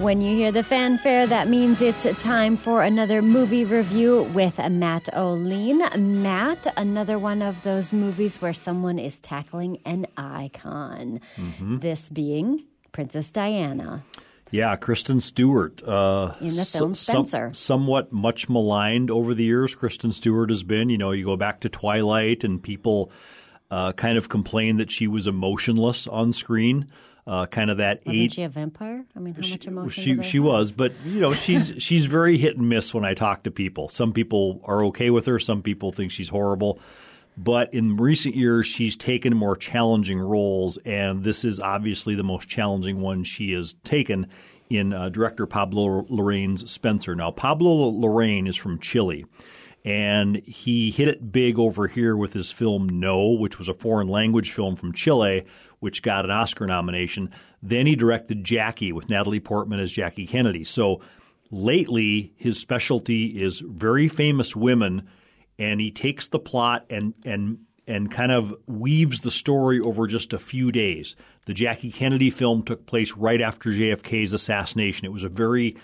When you hear the fanfare, that means it's time for another movie review with Matt O'Lean. Matt, another one of those movies where someone is tackling an icon. This being Princess Diana. Yeah, Kristen Stewart. In the film Spencer. Somewhat much maligned over the years, Kristen Stewart has been. You know, you go back to Twilight and people kind of complain that she was emotionless on screen. Kind of that Wasn't she a vampire? I mean, how much emotion she was, but you know, she's very hit and miss when I talk to people. Some people are okay with her, some people think she's horrible. But in recent years, she's taken more challenging roles, and this is obviously the most challenging one she has taken in director Pablo Larraín's Spencer. Now, Pablo Larraín is from Chile, and he hit it big over here with his film No, which was a foreign language film from Chile, which got an Oscar nomination. Then he directed Jackie with Natalie Portman as Jackie Kennedy. So lately, his specialty is very famous women, and he takes the plot and kind of weaves the story over just a few days. The Jackie Kennedy film took place right after JFK's assassination. It was a very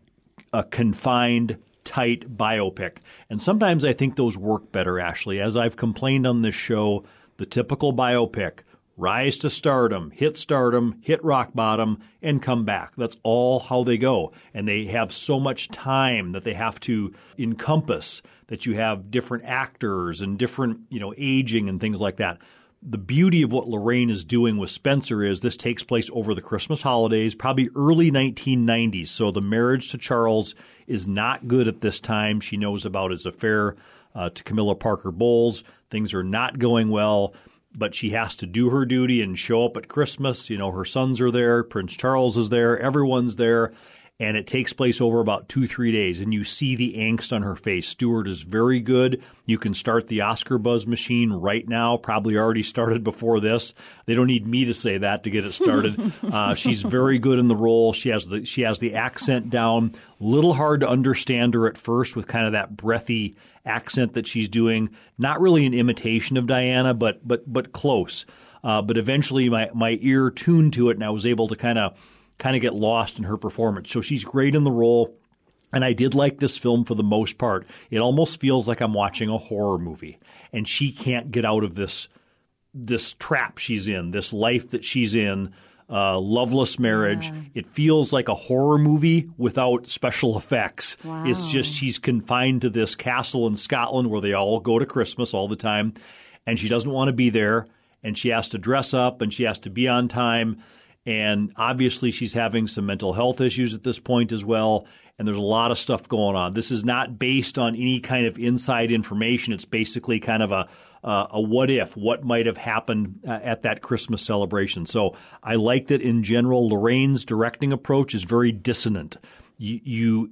confined, tight biopic. And sometimes I think those work better, Ashley. As I've complained on this show, the typical biopic, rise to stardom, hit rock bottom, and come back. That's all how they go. And they have so much time that they have to encompass, that you have different actors and different, aging and things like that. The beauty of what Larraín is doing with Spencer is this takes place over the Christmas holidays, probably early 1990s. So the marriage to Charles is not good at this time. She knows about his affair to Camilla Parker Bowles. Things are not going well. But she has to do her duty and show up at Christmas. You know, her sons are there. Prince Charles is there. Everyone's there. And it takes place over about 2-3 days. And you see the angst on her face. Stewart is very good. You can start the Oscar buzz machine right now. Probably already started before this. They don't need me to say that to get it started. She's very good in the role. She has the accent down. Little hard to understand her at first with kind of that breathy accent that she's doing. Not really an imitation of Diana, but close. But eventually my ear tuned to it, and I was able to kind of get lost in her performance. So she's great in the role, and I did like this film for the most part. It almost feels like I'm watching a horror movie, and she can't get out of this trap she's in, this life that she's in, loveless marriage. Yeah. It feels like a horror movie without special effects. Wow. It's just she's confined to this castle in Scotland where they all go to Christmas all the time, and she doesn't want to be there, and she has to dress up, and she has to be on time. And obviously she's having some mental health issues at this point as well, and there's a lot of stuff going on. This is not based on any kind of inside information. It's basically kind of a what if, what might have happened at that Christmas celebration. So I like that in general. Larraín's directing approach is very dissonant. There's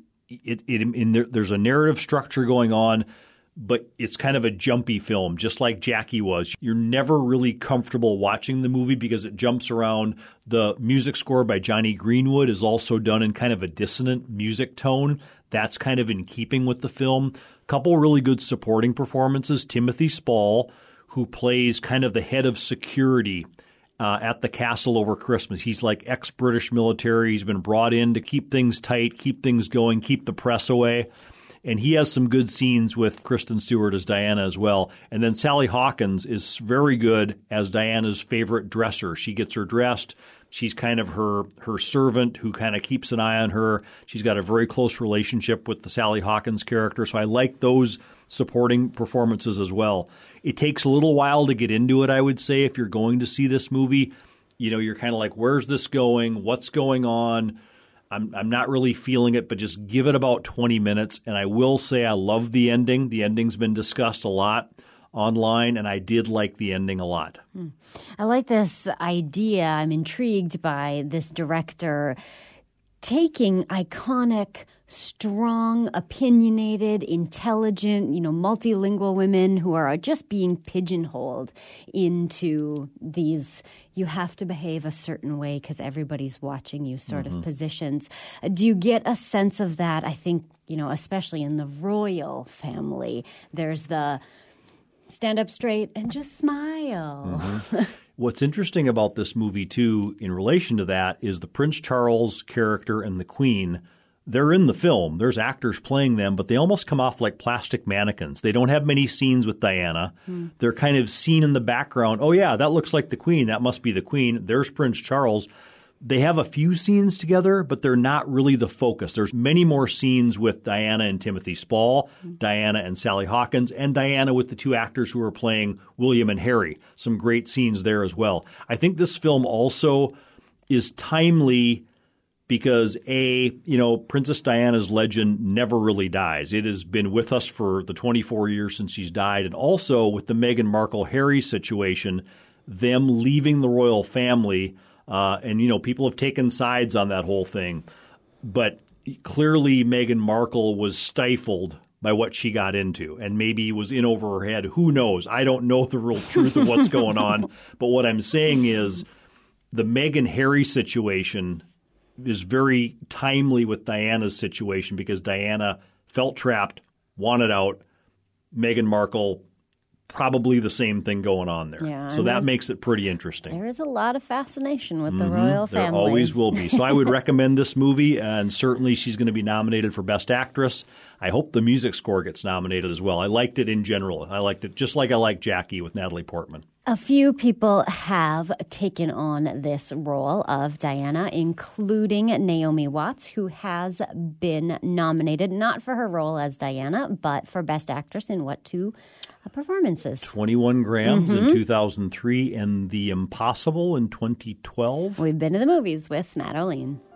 a narrative structure going on, but it's kind of a jumpy film, just like Jackie was. You're never really comfortable watching the movie because it jumps around. The music score by Johnny Greenwood is also done in kind of a dissonant music tone. That's kind of in keeping with the film. A couple really good supporting performances. Timothy Spall, who plays kind of the head of security at the castle over Christmas. He's like ex-British military. He's been brought in to keep things tight, keep things going, keep the press away. And he has some good scenes with Kristen Stewart as Diana as well. And then Sally Hawkins is very good as Diana's favorite dresser. She gets her dressed. She's kind of her servant who kind of keeps an eye on her. She's got a very close relationship with the Sally Hawkins character. So I like those supporting performances as well. It takes a little while to get into it, I would say, if you're going to see this movie. You know, you're kind of like, where's this going? What's going on? I'm not really feeling it, but just give it about 20 minutes. And I will say I love the ending. The ending's been discussed a lot online, and I did like the ending a lot. I like this idea. I'm intrigued by this director taking iconic, strong, opinionated, intelligent, multilingual women who are just being pigeonholed into these you have to behave a certain way because everybody's watching you sort of positions. Do you get a sense of that? I think, especially in the royal family, there's the stand up straight and just smile. What's interesting about this movie, too, in relation to that, is the Prince Charles character and the Queen. They're in the film. There's actors playing them, but they almost come off like plastic mannequins. They don't have many scenes with Diana. They're kind of seen in the background. Oh, yeah, that looks like the Queen. That must be the Queen. There's Prince Charles. They have a few scenes together, but they're not really the focus. There's many more scenes with Diana and Timothy Spall, Diana and Sally Hawkins, and Diana with the two actors who are playing William and Harry. Some great scenes there as well. I think this film also is timely because, Princess Diana's legend never really dies. It has been with us for the 24 years since she's died. And also with the Meghan Markle-Harry situation, them leaving the royal family – and people have taken sides on that whole thing. But clearly Meghan Markle was stifled by what she got into and maybe was in over her head. Who knows? I don't know the real truth of what's going on. But what I'm saying is the Meghan-Harry situation is very timely with Diana's situation because Diana felt trapped, wanted out. Meghan Markle probably the same thing going on there. Yeah, so that makes it pretty interesting. There is a lot of fascination with the royal family. There always will be. So I would recommend this movie, and certainly she's going to be nominated for Best Actress. I hope the music score gets nominated as well. I liked it in general. I liked it just like I like Jackie with Natalie Portman. A few people have taken on this role of Diana, including Naomi Watts, who has been nominated not for her role as Diana, but for Best Actress in what two performances? 21 Grams in 2003 and The Impossible in 2012. We've been to the movies with Matt O'Lean.